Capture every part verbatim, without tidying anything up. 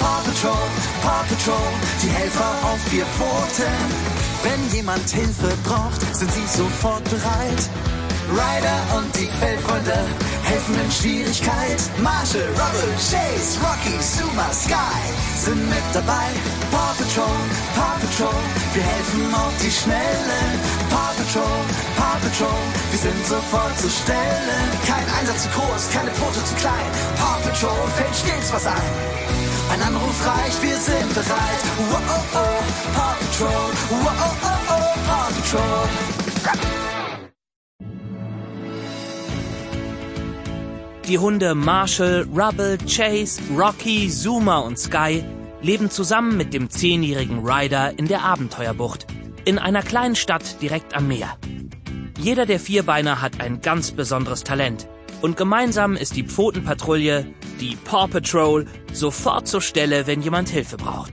Paw Patrol, Paw Patrol, die Helfer auf vier Pfoten. Wenn jemand Hilfe braucht, sind sie sofort bereit. Ryder und die Fellfreunde helfen in Schwierigkeit. Marshall, Rubble, Chase, Rocky, Zuma, Sky sind mit dabei. Paw Patrol, Paw Patrol, wir helfen auf die Schnellen. Paw Patrol, Paw Patrol, wir sind sofort zu stellen. Kein Einsatz zu groß, keine Pfote zu klein. Paw Patrol, fällt stets was ein. Ein Anruf reicht, wir sind bereit. Wow, oh, oh, Paw Patrol, wow, oh, oh, oh, Paw Patrol. Die Hunde Marshall, Rubble, Chase, Rocky, Zuma und Sky leben zusammen mit dem zehnjährigen Ryder in der Abenteuerbucht, in einer kleinen Stadt direkt am Meer. Jeder der Vierbeiner hat ein ganz besonderes Talent und gemeinsam ist die Pfotenpatrouille, die Paw Patrol, sofort zur Stelle, wenn jemand Hilfe braucht.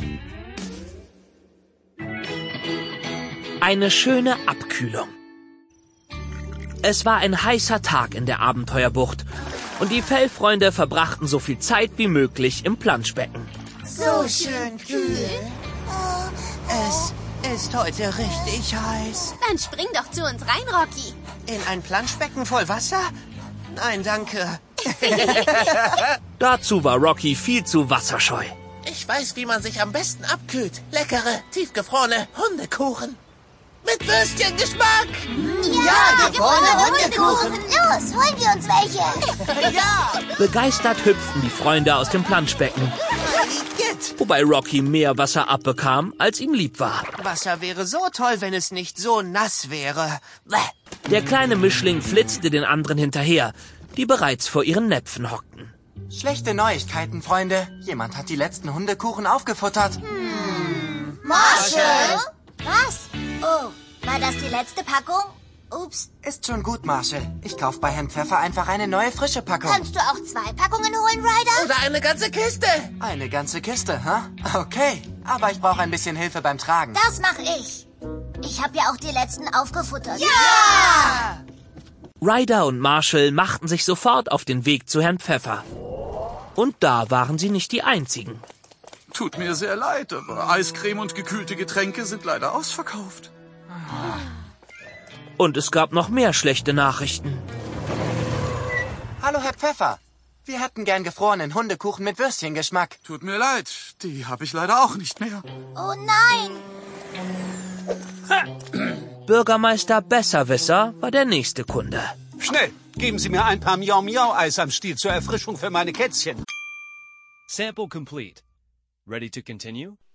Eine schöne Abkühlung. Es war ein heißer Tag in der Abenteuerbucht und die Fellfreunde verbrachten so viel Zeit wie möglich im Planschbecken. So schön kühl. Es ist heute richtig heiß. Dann spring doch zu uns rein, Rocky. In ein Planschbecken voll Wasser? Nein, danke. Dazu war Rocky viel zu wasserscheu. Ich weiß, wie man sich am besten abkühlt. Leckere, tiefgefrorene Hundekuchen. Mit Würstchengeschmack. Ja, gefrorene Hundekuchen. Los, holen wir uns welche. Ja. Begeistert hüpften die Freunde aus dem Planschbecken, wobei Rocky mehr Wasser abbekam, als ihm lieb war. Wasser wäre so toll, wenn es nicht so nass wäre. Bäh. Der kleine Mischling flitzte den anderen hinterher, die bereits vor ihren Näpfen hockten. Schlechte Neuigkeiten, Freunde. Jemand hat die letzten Hundekuchen aufgefuttert. Hm. Marshall? Was? Oh, war das die letzte Packung? Ups. Ist schon gut, Marshall. Ich kauf bei Herrn Pfeffer einfach eine neue frische Packung. Kannst du auch zwei Packungen holen, Ryder? Oder eine ganze Kiste. Eine ganze Kiste, hä? Huh? Okay, aber ich brauche ein bisschen Hilfe beim Tragen. Das mache ich. Ich habe ja auch die letzten aufgefuttert. Ja! Ryder und Marshall machten sich sofort auf den Weg zu Herrn Pfeffer. Und da waren sie nicht die Einzigen. Tut mir sehr leid, aber Eiscreme und gekühlte Getränke sind leider ausverkauft. Und es gab noch mehr schlechte Nachrichten. Hallo, Herr Pfeffer. Wir hätten gern gefrorenen Hundekuchen mit Würstchengeschmack. Tut mir leid, die habe ich leider auch nicht mehr. Oh nein! Bürgermeister Besserwisser war der nächste Kunde. Schnell, geben Sie mir ein paar Miau-Miau-Eis am Stiel zur Erfrischung für meine Kätzchen. Sample complete. Ready to continue?